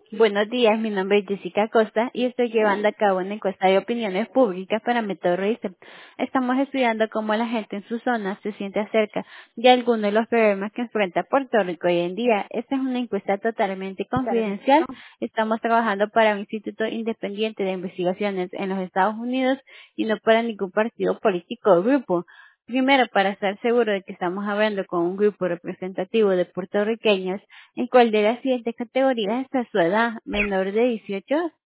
Buenos días, mi nombre es Jessica Costa y estoy llevando a cabo una encuesta de opiniones públicas para Método Research. Estamos estudiando cómo la gente en su zona se siente acerca de algunos de los problemas que enfrenta Puerto Rico hoy en día. Esta es una encuesta totalmente confidencial. Estamos trabajando para un instituto independiente de investigaciones en los Estados Unidos y no para ningún partido político o grupo. Primero, para estar seguro de que estamos hablando con un grupo representativo de puertorriqueños, ¿en cuál de las siguientes categorías está su edad? ¿Menor de 18?